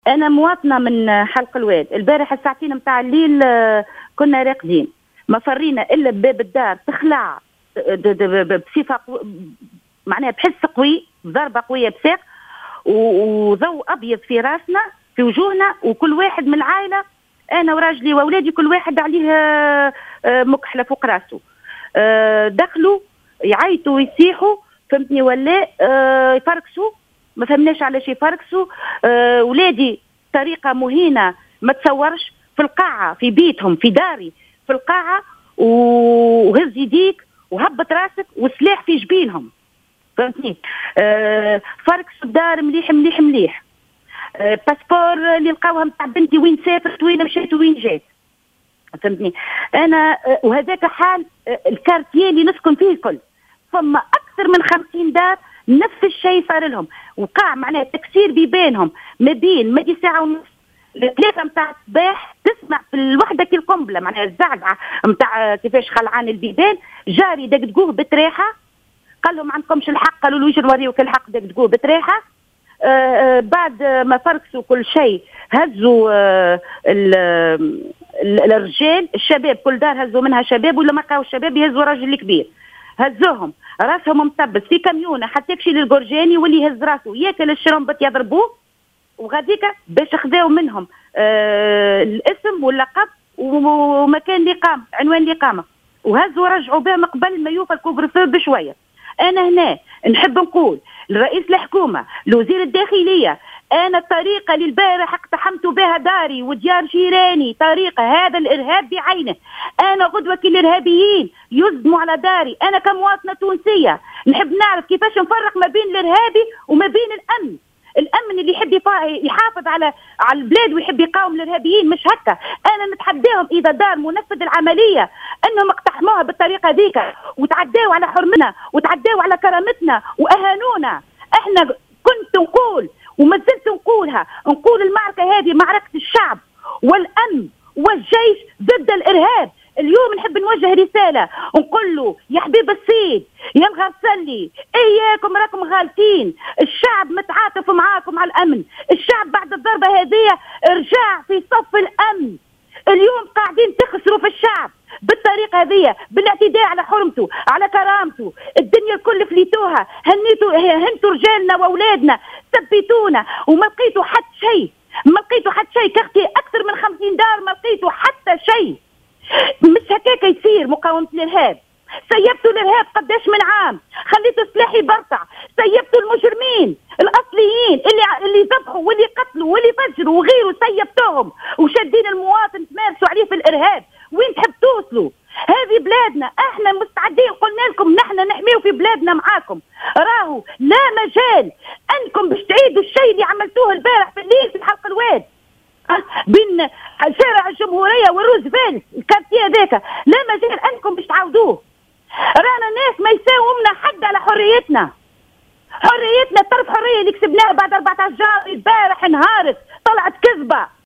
أنا مواطنة من حلق الواد. البارح الساعتين متاع الليل كنا راقدين، ما فرينا إلا بباب الدار تخلع بصفة معناها بحس قوي، ضربة قوية بساق وضوء أبيض في راسنا في وجوهنا، وكل واحد من العائلة أنا وراجلي وأولادي كل واحد عليه مكحلة فوق راسه. دخلوا يعيطوا ويصيحوا، فهمتني ولا يفركسوا، ما فهمناش على شيء فركسوا. ولادي طريقة مهينة ما تصورش، في القاعة في بيتهم في داري في القاعة، وهز يديك وهبط راسك وسلاح في جبينهم، فهمتني. فركسوا الدار مليح مليح مليح. باسبور اللي لقاوها متاع بنتي وين سافرت وين مشيت وين جات، فهمتني. انا وهذاك حال الكارتيه اللي نسكن فيه الكل، ثم اكثر من 50 دار نفس الشيء صار لهم، وقع معناه تكسير بيبانهم ما بين مدي ساعه ونص ل3 متاع الصباح. تسمع في الوحده كي القنبله معناها الزعزعه متاع كيفاش خلعان البيبان، جاري دقدقوه بتريحه، قال لهم ما عندكمش الحق، قالوا له يجي نوريوك الحق، دقدقوه بتريحه. بعد ما فركسوا كل شيء هزوا الرجال الشباب، كل دار هزوا منها شباب، ولا ما لقاو الشباب يهزوا راجل كبير، هزوهم راسهم مطبس في كاميونه حتى يمشي للجورجاني، واللي يهز راسه ياكل الشرمبت يضربوه، وغاديك باش خذاو منهم الاسم واللقب ومكان الاقامه عنوان الاقامه، وهزوا ورجعوا بهم قبل ما يوفى الكوفر فو بشويه. انا هنا نحب نقول لرئيس الحكومه لوزير الداخليه، انا الطريقه اللي البارح اقتحمت بها داري وديار جيراني طريقه هذا الارهاب بعينه. انا غدوه كي الارهابيين يصدموا على داري، انا كمواطنه تونسيه نحب نعرف كيفاش نفرق ما بين الارهابي وما بين الامن. الامن اللي يحب يحافظ على البلاد ويحب يقاوم الارهابيين، مش هكا. انا نتحداهم اذا دار منفذ العمليه انهم اقتحموها بالطريقه ذيك وتعداوا على حرمتنا وتعداوا على كرامتنا واهانونا. احنا كنت نقول وما زلت نقولها، نقول المعركه هذه معركه الشعب والامن والجيش ضد الارهاب. اليوم نحب نوجه رسالة نقول له يا حبيب السيد يا مغسلي، اياكم راكم غالطين، الشعب متعاطف معاكم على الامن، الشعب بعد الضربة هذه رجع في صف الامن. اليوم قاعدين تخسروا في الشعب بالطريقة هذه، بالاعتداء على حرمته على كرامته. الدنيا الكل فليتوها، هنتوا رجالنا واولادنا، ثبتونا وما لقيتوا حتى شيء، ما لقيتوا حتى شيء. كختي اكثر من 50 دار ما لقيتوا حتى شيء. مش هكاك يصير مقاومة الإرهاب. سيبتوا الإرهاب قداش من عام، خليتوا السلاح يبرطع، سيبتوا المجرمين الأصليين اللي ذبحوا واللي قتلوا واللي فجروا وغيره، سيبتوهم وشادين المواطن تمارسوا عليه في الإرهاب. وين تحب توصلوا؟ هذه بلادنا، احنا مستعدين، قلنا لكم نحن نحميو في بلادنا معاكم. راهو لا مجال انكم باش تعيدوا الشيء اللي عملتوه البارح في الليل في حلق الواد بين شارع الجمهورية والروزفلت الكارتيه ذاك، لا مجال انكم باش تعاودوه. رانا ناس ما يساومنا حد على حريتنا، حريتنا طرف حرية اللي كسبناها بعد 14 جار البارح انهارت، طلعت كذبة.